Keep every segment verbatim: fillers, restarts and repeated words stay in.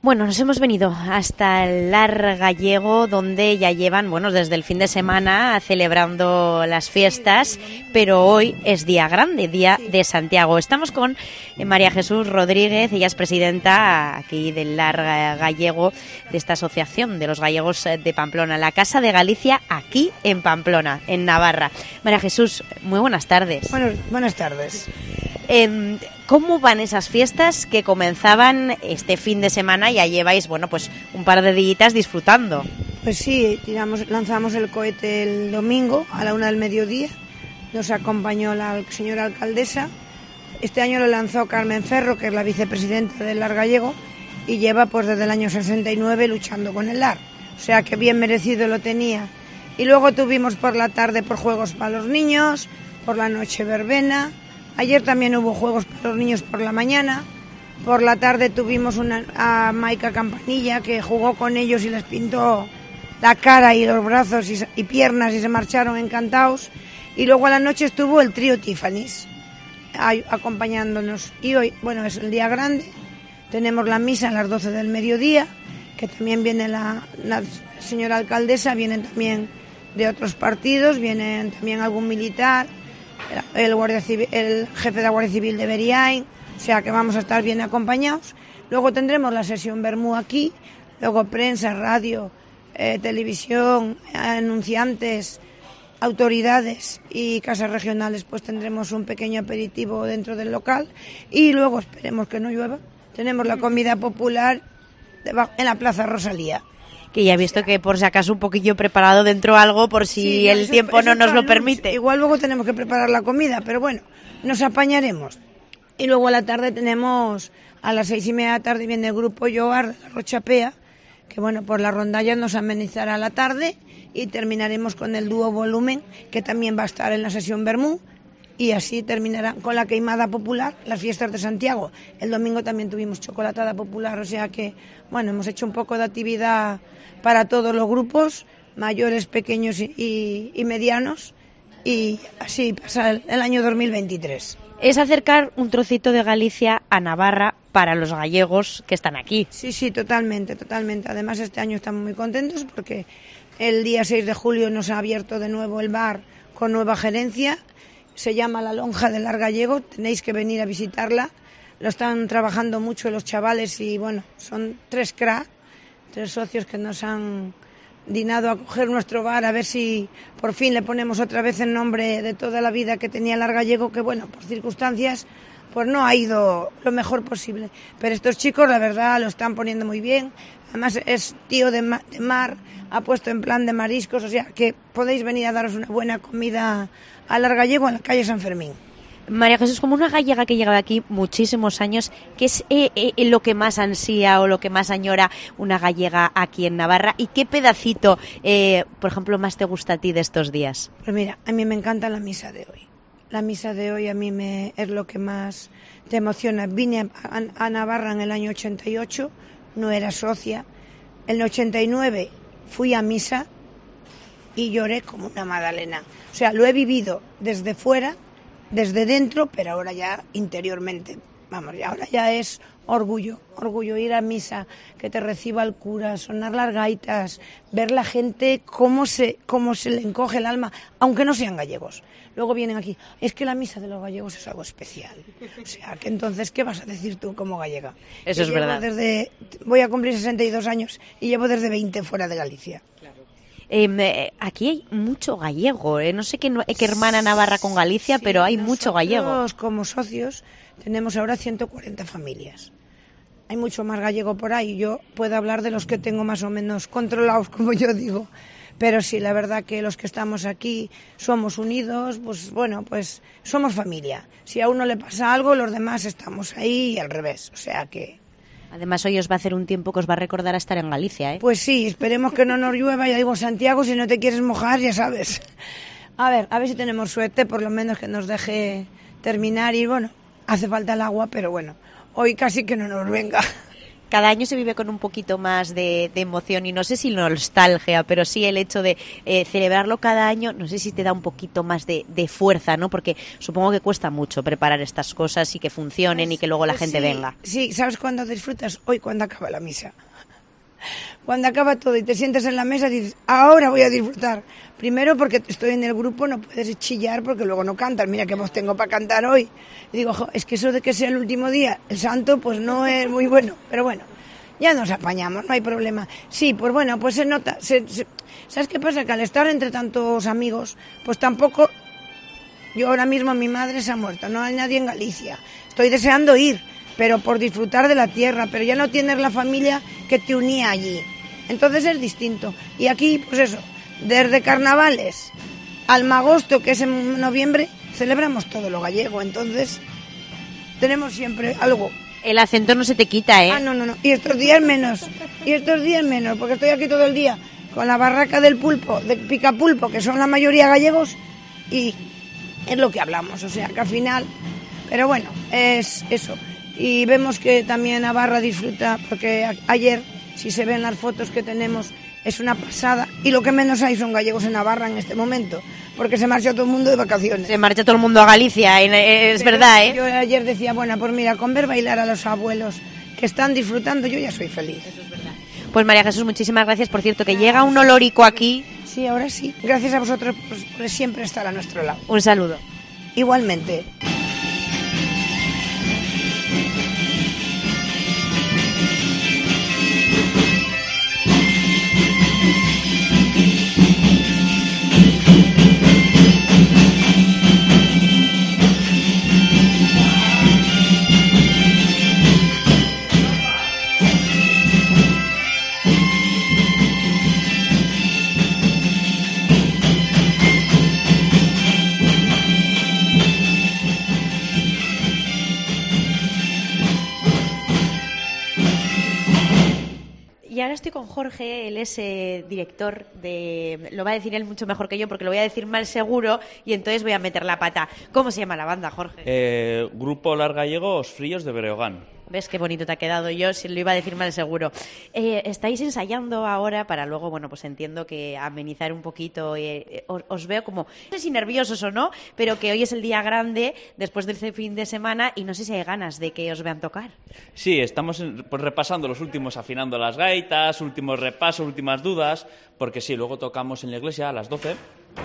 Bueno, nos hemos venido hasta el Lar Gallego, donde ya llevan, bueno, desde el fin de semana celebrando las fiestas, pero hoy es día grande, día de Santiago. Estamos con María Jesús Rodríguez, ella es presidenta aquí del Lar Gallego, de esta asociación de los gallegos de Pamplona, la Casa de Galicia aquí en Pamplona, en Navarra. María Jesús, muy buenas tardes. Bueno, buenas tardes. Eh, ¿Cómo van esas fiestas que comenzaban este fin de semana? Ya lleváis, bueno, pues un par de días disfrutando. Pues sí, tiramos, lanzamos el cohete el domingo a la una del mediodía. Nos acompañó la señora alcaldesa. Este año lo lanzó Carmen Ferro, que es la vicepresidenta del Lar Gallego, y lleva pues desde el año sesenta y nueve luchando con el Lar. O sea que bien merecido lo tenía. Y luego tuvimos por la tarde por juegos para los niños, por la noche verbena. Ayer también hubo juegos para los niños por la mañana. Por la tarde tuvimos una, a Maika Campanilla, que jugó con ellos y les pintó la cara y los brazos y, y piernas y se marcharon encantados. Y luego a la noche estuvo el trío Tiffany's acompañándonos. Y hoy, bueno, es el día grande. Tenemos la misa a las doce del mediodía, que también viene la, la señora alcaldesa, vienen también de otros partidos, vienen también algún militar, el, guardia civil, el jefe de la Guardia Civil de Beriain, o sea que vamos a estar bien acompañados. Luego tendremos la sesión Bermú aquí, luego prensa, radio, eh, televisión, anunciantes, autoridades y casas regionales, pues tendremos un pequeño aperitivo dentro del local y luego esperemos que no llueva. Tenemos la comida popular en la Plaza Rosalía. Que ya he visto que por si acaso un poquillo preparado dentro algo por si sí, el eso, tiempo eso no nos lo permite. Igual luego tenemos que preparar la comida, pero bueno, nos apañaremos. Y luego a la tarde tenemos, a las seis y media de la tarde viene el grupo Yoar de la Rochapea, que bueno, por la rondalla nos amenizará la tarde y terminaremos con el dúo Volumen, que también va a estar en la sesión Bermú. Y así terminarán con la queimada popular, las fiestas de Santiago. El domingo también tuvimos chocolatada popular, o sea que, bueno, hemos hecho un poco de actividad para todos los grupos, mayores, pequeños y, y, y medianos, y así pasa el, el año dos mil veintitrés. Es acercar un trocito de Galicia a Navarra para los gallegos que están aquí. Sí, sí, totalmente, totalmente. Además, este año estamos muy contentos porque el día seis de julio nos ha abierto de nuevo el bar con nueva gerencia. Se llama La Lonja del Lar Gallego, tenéis que venir a visitarla. Lo están trabajando mucho los chavales y bueno, son tres cracks, tres socios que nos han dinado a coger nuestro bar, a ver si por fin le ponemos otra vez el nombre de toda la vida que tenía el Lar Gallego, que bueno, por circunstancias pues no ha ido lo mejor posible. Pero estos chicos la verdad lo están poniendo muy bien. Además es tío de mar, de mar, ha puesto en plan de mariscos, o sea que podéis venir a daros una buena comida al Lar Gallego en la calle San Fermín. María Jesús, como una gallega que lleva aquí muchísimos años, ¿qué es eh, eh, lo que más ansía o lo que más añora una gallega aquí en Navarra? ¿Y qué pedacito, eh, por ejemplo, más te gusta a ti de estos días? Pues mira, a mí me encanta la misa de hoy. La misa de hoy a mí me es lo que más te emociona. Vine a, a Navarra en el año ochenta y ocho, no era socia. En el ochenta y nueve fui a misa y lloré como una magdalena. O sea, lo he vivido desde fuera, desde dentro, pero ahora ya interiormente. Vamos, ahora ya es orgullo, orgullo ir a misa, que te reciba el cura, sonar las gaitas, ver la gente cómo se, cómo se le encoge el alma, aunque no sean gallegos. Luego vienen aquí, es que la misa de los gallegos es algo especial. O sea, que entonces, ¿qué vas a decir tú como gallega? Eso es verdad. Desde, voy a cumplir sesenta y dos años y llevo desde veinte fuera de Galicia. Eh, aquí hay mucho gallego, ¿eh? No sé qué, qué hermana Navarra con Galicia, sí, pero hay mucho gallego. Nosotros como socios tenemos ahora ciento cuarenta familias. Hay mucho más gallego por ahí. Yo puedo hablar de los que tengo más o menos controlados, como yo digo. Pero sí, la verdad que los que estamos aquí somos unidos, pues bueno, pues somos familia. Si a uno le pasa algo, los demás estamos ahí y al revés. O sea que... Además, hoy os va a hacer un tiempo que os va a recordar a estar en Galicia, ¿eh? Pues sí, esperemos que no nos llueva. Ya digo, Santiago, si no te quieres mojar, ya sabes. A ver, a ver si tenemos suerte, por lo menos que nos deje terminar. Y bueno, hace falta el agua, pero bueno, hoy casi que no nos venga. cada año se vive con un poquito más de, de emoción y no sé si nostalgia, pero sí el hecho de eh, celebrarlo cada año, no sé si te da un poquito más de, de fuerza, ¿no? Porque supongo que cuesta mucho preparar estas cosas y que funcionen pues, y que luego la pues gente sí, venga. Sí, ¿sabes cuándo disfrutas? Hoy, cuando acaba la misa. Cuando acaba todo y te sientes en la mesa y dices, ahora voy a disfrutar. Primero porque estoy en el grupo, no puedes chillar porque luego no cantas. Mira qué voz tengo para cantar hoy. Y digo, jo, es que eso de que sea el último día, el santo, pues no es muy bueno. Pero bueno, ya nos apañamos, no hay problema. Sí, pues bueno, pues se nota. Se, se, ¿Sabes qué pasa? Que al estar entre tantos amigos, pues tampoco... Yo ahora mismo, mi madre se ha muerto, no hay nadie en Galicia. Estoy deseando ir, pero por disfrutar de la tierra, pero ya no tienes la familia que te unía allí. Entonces es distinto. Y aquí, pues eso, desde carnavales al magosto, que es en noviembre, celebramos todo lo gallego. Entonces tenemos siempre algo. El acento no se te quita, ¿eh? Ah, no, no, no. Y estos días menos. Y estos días menos, porque estoy aquí todo el día con la barraca del pulpo, de Picapulpo, que son la mayoría gallegos, y es lo que hablamos. O sea, que al final... Pero bueno, es eso. Y vemos que también Navarra disfruta, porque ayer, si se ven las fotos que tenemos, es una pasada. Y lo que menos hay son gallegos en Navarra en este momento, porque se marcha todo el mundo de vacaciones. Se marcha todo el mundo a Galicia, es Pero verdad, ¿eh? Yo ayer decía, bueno, pues mira, con ver bailar a los abuelos que están disfrutando, yo ya soy feliz. Eso es verdad. Pues María Jesús, muchísimas gracias. Por cierto, que llega un olorico aquí. Sí, ahora sí. Gracias a vosotros por, por siempre estar a nuestro lado. Un saludo. Igualmente. Y ahora estoy con Jorge, él es eh, director de... Lo va a decir él mucho mejor que yo porque lo voy a decir mal seguro y entonces voy a meter la pata. ¿Cómo se llama la banda, Jorge? Eh, Grupo Lar Gallego Os Fríos de Breogán. ¿Ves qué bonito te ha quedado? Yo si lo iba a decir mal seguro. Eh, estáis ensayando ahora para luego, bueno, pues entiendo que amenizar un poquito. Eh, os, os veo como, no sé si nerviosos o no, pero que hoy es el día grande después del fin de semana y no sé si hay ganas de que os vean tocar. Sí, estamos pues, repasando los últimos, afinando las gaitas, últimos repasos, últimas dudas, porque sí, luego tocamos en la iglesia a las doce.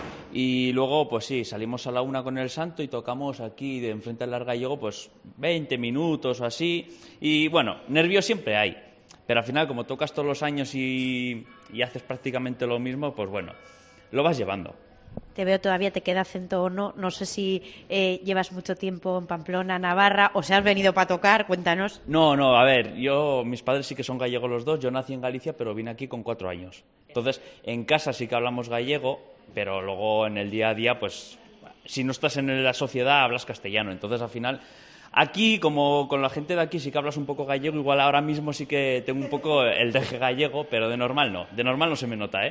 Y luego, pues sí, salimos a la una con el santo y tocamos aquí de enfrente al Lar Gallego, pues veinte minutos o así. Y bueno, nervios siempre hay, pero al final, como tocas todos los años y, y haces prácticamente lo mismo, pues bueno, lo vas llevando. Te veo todavía, te queda acento o no. No sé si eh, llevas mucho tiempo en Pamplona, Navarra, o si has venido para tocar, cuéntanos. No, no, a ver, yo, mis padres sí que son gallegos los dos, yo nací en Galicia, pero vine aquí con cuatro años. Entonces, en casa sí que hablamos gallego, pero luego en el día a día, pues, si no estás en la sociedad, hablas castellano. Entonces, al final, aquí, como con la gente de aquí sí que hablas un poco gallego, igual ahora mismo sí que tengo un poco el deje gallego, pero de normal no. De normal no se me nota, ¿eh?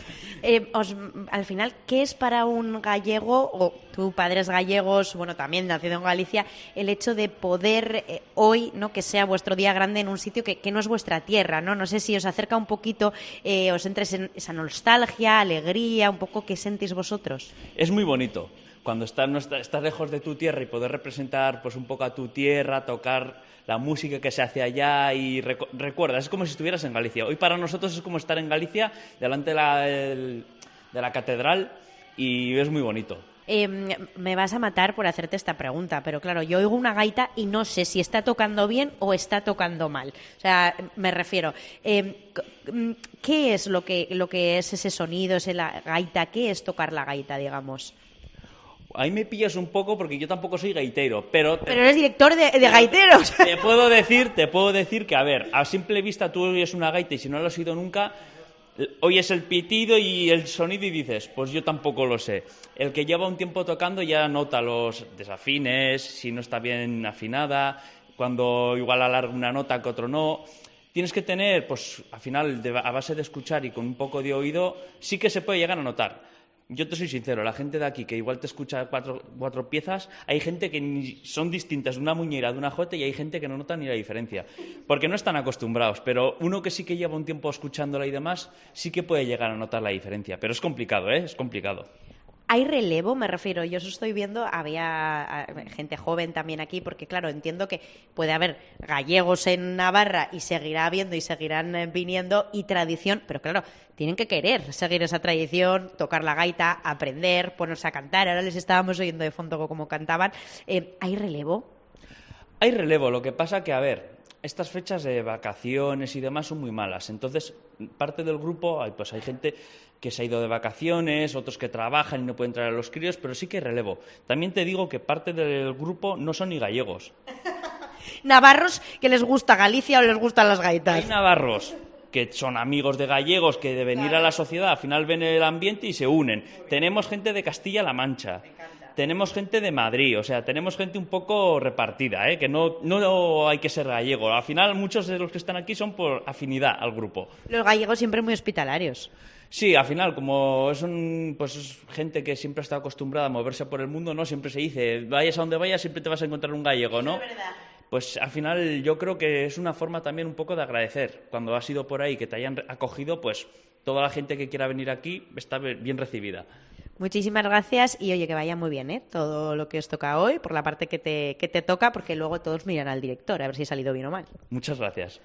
eh os, al final, ¿qué es para un gallego, o tú, padres gallegos, bueno, también nacido en Galicia, el hecho de poder eh, hoy, ¿no?, que sea vuestro día grande en un sitio que, que no es vuestra tierra, ¿no? No sé si os acerca un poquito, eh, os entres en esa nostalgia, alegría, un poco, ¿qué sentís vosotros? Es muy bonito. Cuando estás, no estás, estás lejos de tu tierra y poder representar pues un poco a tu tierra, tocar la música que se hace allá y recu- recuerdas, es como si estuvieras en Galicia. Hoy para nosotros es como estar en Galicia, delante de la, el, de la catedral, y es muy bonito. Eh, me vas a matar por hacerte esta pregunta, pero claro, yo oigo una gaita y no sé si está tocando bien o está tocando mal. O sea, me refiero, eh, ¿qué es lo que, lo que es ese sonido, esa la gaita? ¿Qué es tocar la gaita, digamos? Ahí me pillas un poco porque yo tampoco soy gaitero, pero... Te, pero eres director de, de gaiteros. Te puedo decir, te puedo decir que, a ver, a simple vista tú oyes una gaita y si no lo has oído nunca, oyes el pitido y el sonido y dices, pues yo tampoco lo sé. El que lleva un tiempo tocando ya nota los desafines, si no está bien afinada, cuando igual alarga una nota que otro no. Tienes que tener, pues al final, de, a base de escuchar y con un poco de oído, sí que se puede llegar a notar. yo te soy sincero, la gente de aquí que igual te escucha cuatro, cuatro piezas, hay gente que ni son distintas de una muñeira, de una jote, y hay gente que no nota ni la diferencia, porque no están acostumbrados, pero uno que sí que lleva un tiempo escuchándola y demás, sí que puede llegar a notar la diferencia, pero es complicado, ¿eh? Es complicado. ¿Hay relevo? Me refiero, yo os estoy viendo, había gente joven también aquí, porque claro, entiendo que puede haber gallegos en Navarra y seguirá habiendo y seguirán viniendo, y tradición, pero claro, tienen que querer seguir esa tradición, tocar la gaita, aprender, ponerse a cantar. Ahora les estábamos oyendo de fondo cómo cantaban. Eh, ¿Hay relevo? Hay relevo, lo que pasa que, a ver, estas fechas de vacaciones y demás son muy malas. Entonces, parte del grupo, pues hay gente que se ha ido de vacaciones, otros que trabajan y no pueden traer a los críos, pero sí que hay relevo. También te digo que parte del grupo no son ni gallegos. Navarros que les gusta Galicia o les gustan las gaitas. Hay navarros que son amigos de gallegos, que de venir a la sociedad al final ven el ambiente y se unen. Tenemos gente de Castilla-La Mancha. Tenemos gente de Madrid, o sea, tenemos gente un poco repartida, ¿eh? Que no, no hay que ser gallego. Al final, muchos de los que están aquí son por afinidad al grupo. Los gallegos siempre muy hospitalarios. Sí, al final, como es, un, pues es gente que siempre está acostumbrada a moverse por el mundo, ¿no? Siempre se dice, vayas a donde vayas, siempre te vas a encontrar un gallego, ¿no? Es verdad. Pues al final yo creo que es una forma también un poco de agradecer. Cuando has ido por ahí, que te hayan acogido, pues toda la gente que quiera venir aquí está bien recibida. Muchísimas gracias y oye, que vaya muy bien, ¿eh? Todo lo que os toca hoy, por la parte que te, que te toca, porque luego todos miran al director a ver si ha salido bien o mal. Muchas gracias.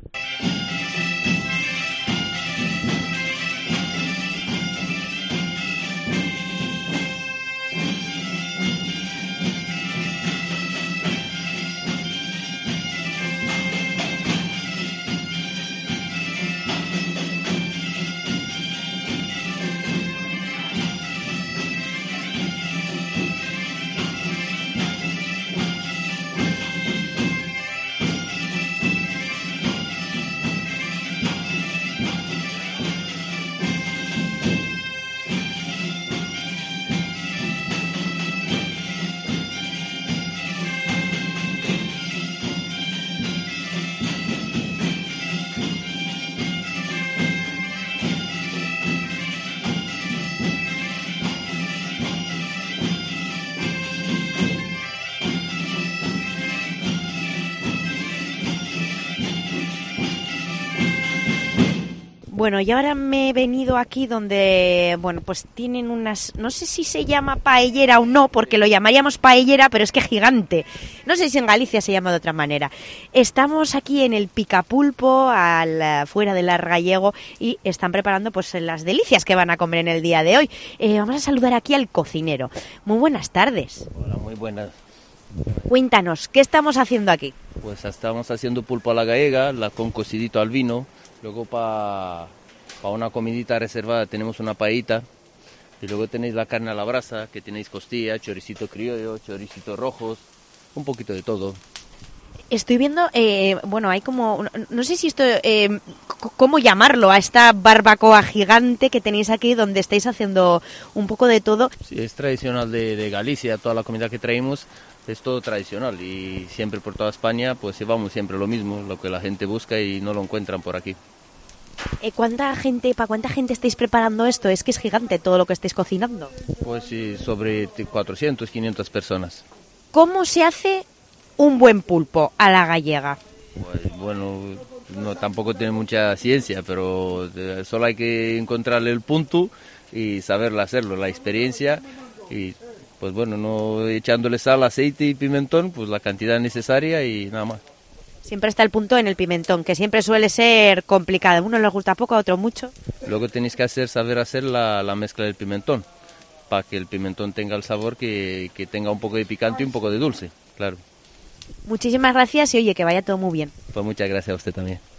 Bueno, y ahora me he venido aquí donde, bueno, pues tienen unas, no sé si se llama paellera o no, porque lo llamaríamos paellera, pero es que gigante. No sé si en Galicia se llama de otra manera. Estamos aquí en el Picapulpo, al, fuera del Argallego, y están preparando pues las delicias que van a comer en el día de hoy. Eh, vamos a saludar aquí al cocinero. Muy buenas tardes. Hola, muy buenas. Cuéntanos, ¿qué estamos haciendo aquí? Pues estamos haciendo pulpo a la gallega, la con cocidito al vino. Luego para pa una comidita reservada tenemos una paellita. Y luego tenéis la carne a la brasa, que tenéis costilla, choricito criollo, choricitos rojos, un poquito de todo. Estoy viendo, eh, bueno, hay como, no, no sé si esto, eh, c- cómo llamarlo, a esta barbacoa gigante que tenéis aquí donde estáis haciendo un poco de todo. Sí, es tradicional de, de Galicia, toda la comida que traemos es todo tradicional y siempre por toda España pues llevamos siempre lo mismo, lo que la gente busca y no lo encuentran por aquí. Eh, ¿Cuánta gente, para cuánta gente estáis preparando esto? Es que es gigante todo lo que estáis cocinando. Pues sí, sobre cuatrocientas, quinientas personas. ¿Cómo se hace un buen pulpo a la gallega? Pues, bueno, no tampoco tiene mucha ciencia, pero eh, solo hay que encontrarle el punto y saberlo hacerlo, la experiencia y pues bueno, no echándole sal, aceite y pimentón, pues la cantidad necesaria y nada más. Siempre está el punto en el pimentón, que siempre suele ser complicado. A uno les gusta poco, a otro mucho. Luego tenéis que hacer, saber hacer la, la mezcla del pimentón, para que el pimentón tenga el sabor, que, que tenga un poco de picante y un poco de dulce, claro. Muchísimas gracias y oye, que vaya todo muy bien. Pues muchas gracias a usted también.